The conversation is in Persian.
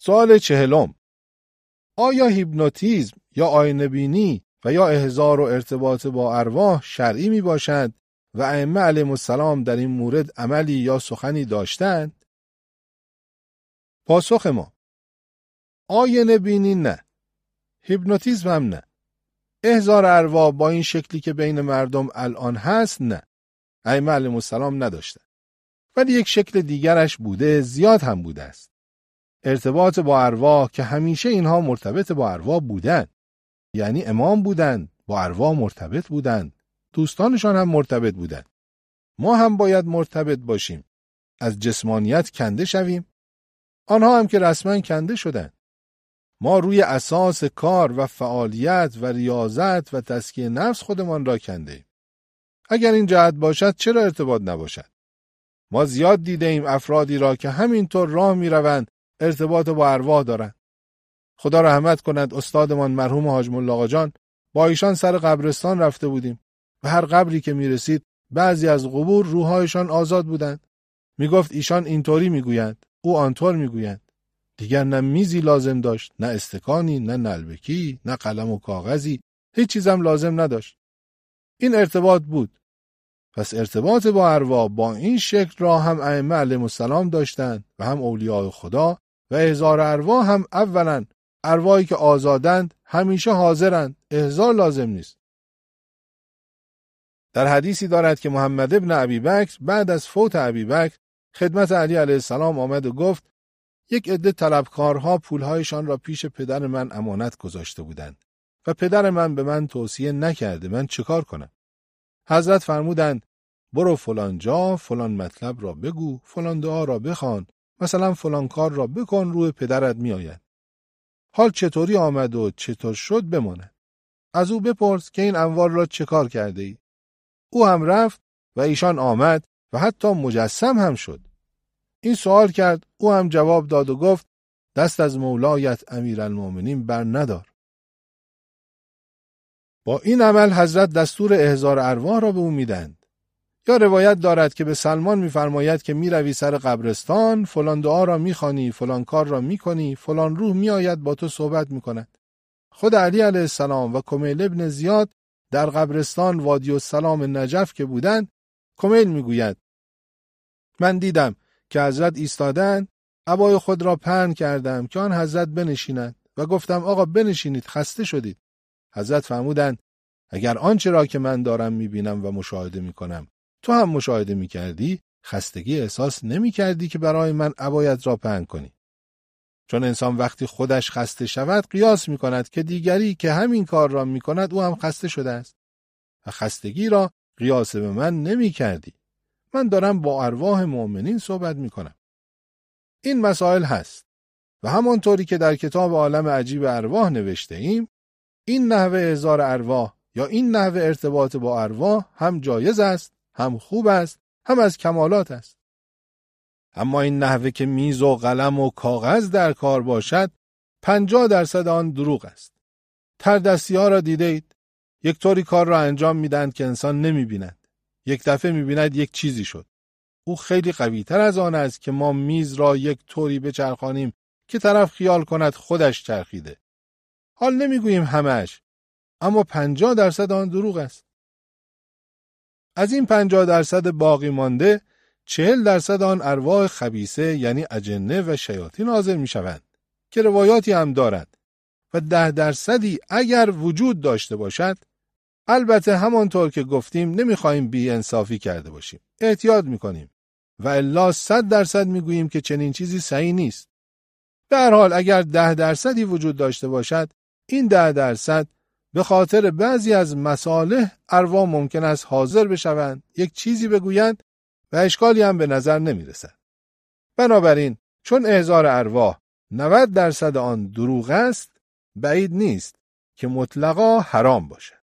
سوال 40: آیا هیپنوتیزم یا آینه بینی و یا احضار و ارتباط با ارواح شرعی می باشد و ائمه علیهم السلام در این مورد عملی یا سخنی داشتند؟ پاسخ ما: آینه بینی نه، هیپنوتیزم هم نه، احضار ارواح با این شکلی که بین مردم الان هست نه، ائمه علیهم السلام نداشتند. ولی یک شکل دیگرش بوده، زیاد هم بوده است. ارتباط با ارواح که همیشه اینها مرتبط با ارواح بودن، یعنی امام بودن، با ارواح مرتبط بودن، دوستانشان هم مرتبط بودن. ما هم باید مرتبط باشیم، از جسمانیت کنده شویم، آنها هم که رسما کنده شدن. ما روی اساس کار و فعالیت و ریاضت و تزکیه نفس خودمان را کنده. اگر این جهت باشد چرا ارتباط نباشد؟ ما زیاد دیده ایم افرادی را که همینطور راه می روند ارتباط با ارواح دارند. خدا رحمت کند استادمان مرحوم حاج ملا آقا جان، با ایشان سر قبرستان رفته بودیم و هر قبری که می رسید بعضی از قبور روحایشان آزاد بودند. می گفت ایشان اینطوری می گویند، او آنطور می گویند. دیگر نه میزی لازم داشت، نه استکانی، نه نلبکی، نه قلم و کاغذی، هیچ چیزم لازم نداشت. این ارتباط بود. پس ارتباط با ارواح با این شکل را هم ائمه علیهم السلام داشتند و هم اولیاء خدا، و احضار ارواح هم اولا ارواحی که آزادند همیشه حاضرند، احضار لازم نیست. در حدیثی دارد که محمد ابن ابی بکر بعد از فوت ابی بکر خدمت علی علیه السلام آمد و گفت: یک عده طلبکارها پولهایشان را پیش پدر من امانت گذاشته بودند و پدر من به من توصیه نکرده، من چیکار کنم؟ حضرت فرمودند: برو فلان جا، فلان مطلب را بگو، فلان دعا را بخوان، مثلا فلان کار را بکن، روح پدرت می آید. حال چطوری آمد و چطور شد بماند. از او بپرس که این اموال را چه کار کرده ای؟ او هم رفت و ایشان آمد و حتی مجسم هم شد. این سوال کرد، او هم جواب داد و گفت: دست از مولایت امیرالمومنین بر ندار. با این عمل حضرت دستور احضار ارواح را به او میدند. یا روایت دارد که به سلمان میفرماید که میروی سر قبرستان، فلان دعا را میخوانی، فلان کار را میکنی، فلان روح میآید با تو صحبت میکند. خود علی علیه السلام و کمیل ابن زیاد در قبرستان وادی السلام نجف که بودند، کمیل میگوید: من دیدم که حضرت ایستادند، عبای خود را پهن کردم که آن حضرت بنشینند و گفتم: آقا بنشینید، خسته شدید. حضرت فرمودند: اگر آنچه را که من دارم میبینم و مشاهده میکنم تو هم مشاهده میکردی، خستگی احساس نمیکردی که برای من عبایت را پهن کنی. چون انسان وقتی خودش خسته شود قیاس میکند که دیگری که همین کار را میکند او هم خسته شده است و خستگی را قیاس به من نمیکردی. من دارم با ارواح مؤمنین صحبت میکنم. این مسائل هست و همانطوری که در کتاب عالم عجیب ارواح نوشته ایم، این نحوه احضار ارواح یا این نحوه ارتباط با ارواح هم جایز است، هم خوب است، هم از کمالات است. اما این نحوه که میز و قلم و کاغذ در کار باشد 50% آن دروغ است. تردستی ها را دیده اید؟ یک طوری کار را انجام میدند که انسان نمیبیند. یک دفعه میبیند یک چیزی شد. او خیلی قوی تر از آن است که ما میز را یک طوری بچرخانیم که طرف خیال کند خودش چرخیده. حال نمیگوییم همش، اما 50% آن دروغ است. از این 50% باقی مانده 40% آن ارواح خبیثه یعنی اجنه و شیاطین حاضر می شوند که روایاتی هم دارد و 10% اگر وجود داشته باشد، البته همانطور که گفتیم نمیخواهیم بی انصافی کرده باشیم، احتیاط میکنیم و الا 100% میگوییم که چنین چیزی صحیح نیست. به هر حال اگر 10% وجود داشته باشد، این 10% به خاطر بعضی از مصالح ارواح ممکن است حاضر بشوند، یک چیزی بگویند و اشکالی هم به نظر نمی رسد. بنابراین چون احضار ارواح 90% آن دروغ است، بعید نیست که مطلقا حرام باشد.